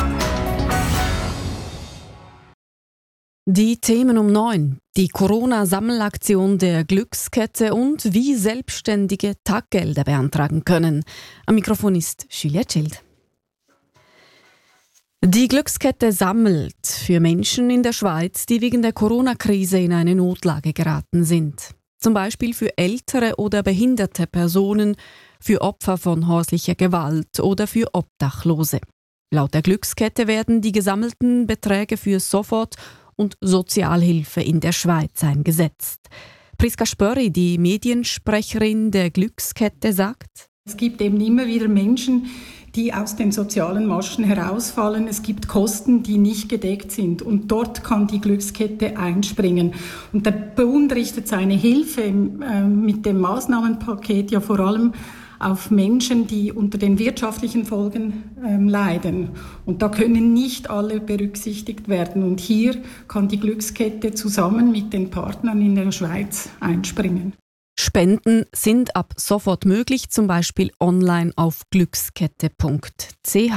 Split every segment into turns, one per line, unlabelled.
Die Themen um 9. Die Corona-Sammelaktion der Glückskette und wie Selbstständige Taggelder beantragen können. Am Mikrofon ist Julia Schild. Die Glückskette sammelt für Menschen in der Schweiz, die wegen der Corona-Krise in eine Notlage geraten sind. Zum Beispiel für ältere oder behinderte Personen, für Opfer von häuslicher Gewalt oder für Obdachlose. Laut der Glückskette werden die gesammelten Beträge für Sofort- und Sozialhilfe in der Schweiz eingesetzt. Priska Spörri, die Mediensprecherin der Glückskette, sagt:
Es gibt eben immer wieder Menschen, die aus den sozialen Maschen herausfallen. Es gibt Kosten, die nicht gedeckt sind. Und dort kann die Glückskette einspringen. Und der Bund richtet seine Hilfe mit dem Maßnahmenpaket ja vor allem auf Menschen, die unter den wirtschaftlichen Folgen leiden. Und da können nicht alle berücksichtigt werden. Und hier kann die Glückskette zusammen mit den Partnern in der Schweiz einspringen.
Spenden sind ab sofort möglich, zum Beispiel online auf glückskette.ch.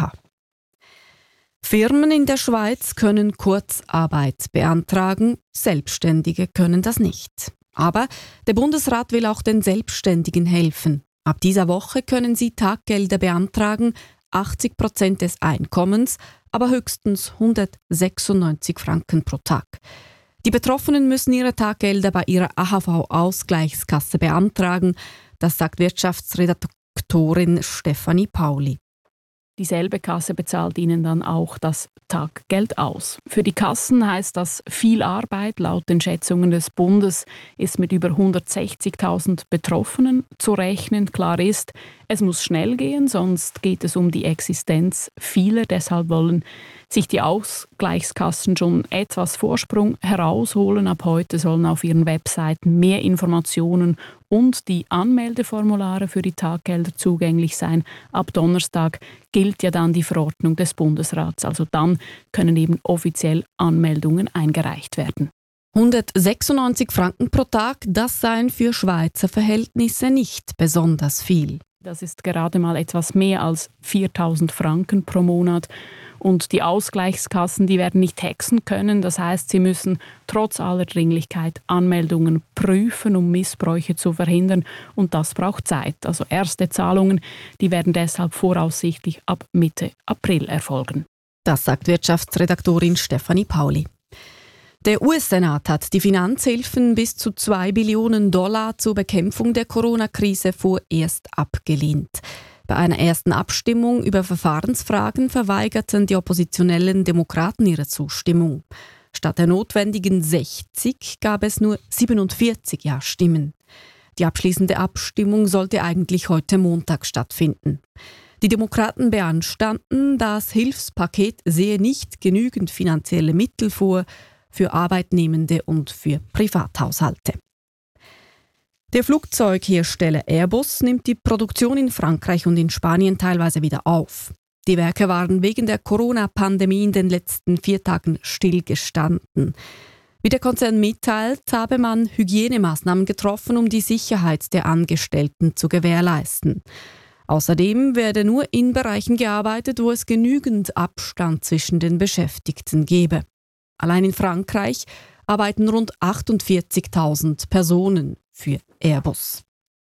Firmen in der Schweiz können Kurzarbeit beantragen, Selbstständige können das nicht. Aber der Bundesrat will auch den Selbstständigen helfen. Ab dieser Woche können sie Taggelder beantragen, 80% des Einkommens, aber höchstens 196 Franken pro Tag. Die Betroffenen müssen ihre Taggelder bei ihrer AHV-Ausgleichskasse beantragen, das sagt Wirtschaftsredaktorin Stefanie Pauli.
Dieselbe Kasse bezahlt ihnen dann auch das Taggeld aus. Für die Kassen heißt das viel Arbeit. Laut den Schätzungen des Bundes ist mit über 160.000 Betroffenen zu rechnen. Klar ist, es muss schnell gehen, sonst geht es um die Existenz vieler. Deshalb wollen sich die Ausgleichskassen schon etwas Vorsprung herausholen. Ab heute sollen auf ihren Webseiten mehr Informationen und die Anmeldeformulare für die Taggelder zugänglich sein. Ab Donnerstag gilt ja dann die Verordnung des Bundesrats. Also dann können eben offiziell Anmeldungen eingereicht werden.
196 Franken pro Tag, das seien für Schweizer Verhältnisse nicht besonders viel.
Das ist gerade mal etwas mehr als 4.000 Franken pro Monat. Und die Ausgleichskassen, die werden nicht hexen können. Das heißt, sie müssen trotz aller Dringlichkeit Anmeldungen prüfen, um Missbräuche zu verhindern. Und das braucht Zeit. Also erste Zahlungen, die werden deshalb voraussichtlich ab Mitte April erfolgen.
Das sagt Wirtschaftsredaktorin Stefanie Pauli. Der US-Senat hat die Finanzhilfen bis zu $2 Billionen zur Bekämpfung der Corona-Krise vorerst abgelehnt. Bei einer ersten Abstimmung über Verfahrensfragen verweigerten die oppositionellen Demokraten ihre Zustimmung. Statt der notwendigen 60 gab es nur 47 Ja-Stimmen. Die abschließende Abstimmung sollte eigentlich heute Montag stattfinden. Die Demokraten beanstanden, das Hilfspaket sehe nicht genügend finanzielle Mittel vor für Arbeitnehmende und für Privathaushalte. Der Flugzeughersteller Airbus nimmt die Produktion in Frankreich und in Spanien teilweise wieder auf. Die Werke waren wegen der Corona-Pandemie in den letzten 4 Tagen stillgestanden. Wie der Konzern mitteilt, habe man Hygienemaßnahmen getroffen, um die Sicherheit der Angestellten zu gewährleisten. Außerdem werde nur in Bereichen gearbeitet, wo es genügend Abstand zwischen den Beschäftigten gebe. Allein in Frankreich arbeiten rund 48.000 Personen für Airbus.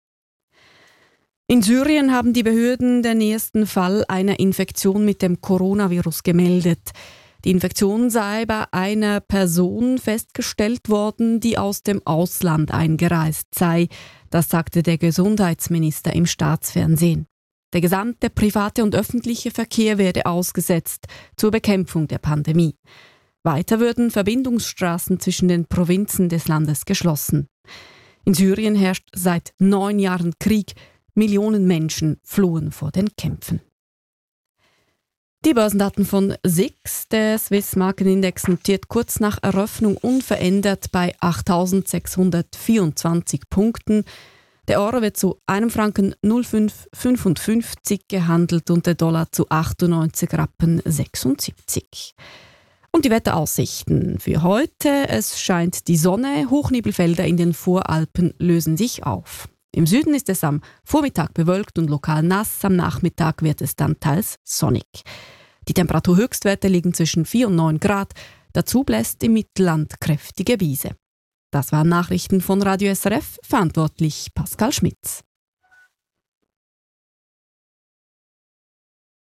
In Syrien haben die Behörden den ersten Fall einer Infektion mit dem Coronavirus gemeldet. Die Infektion sei bei einer Person festgestellt worden, die aus dem Ausland eingereist sei. Das sagte der Gesundheitsminister im Staatsfernsehen. Der gesamte private und öffentliche Verkehr werde ausgesetzt zur Bekämpfung der Pandemie. Weiter würden Verbindungsstraßen zwischen den Provinzen des Landes geschlossen. In Syrien herrscht seit 9 Jahren Krieg. Millionen Menschen flohen vor den Kämpfen. Die Börsendaten von SIX, der Swiss Markenindex, notiert kurz nach Eröffnung unverändert bei 8.624 Punkten. Der Euro wird zu 1,0555 Franken gehandelt und der Dollar zu 98,76 Rappen. Und die Wetteraussichten für heute: Es scheint die Sonne, Hochnebelfelder in den Voralpen lösen sich auf. Im Süden ist es am Vormittag bewölkt und lokal nass, am Nachmittag wird es dann teils sonnig. Die Temperaturhöchstwerte liegen zwischen 4 und 9 Grad. Dazu bläst im Mittelland kräftige Wiese. Das waren Nachrichten von Radio SRF, verantwortlich Pascal Schmitz.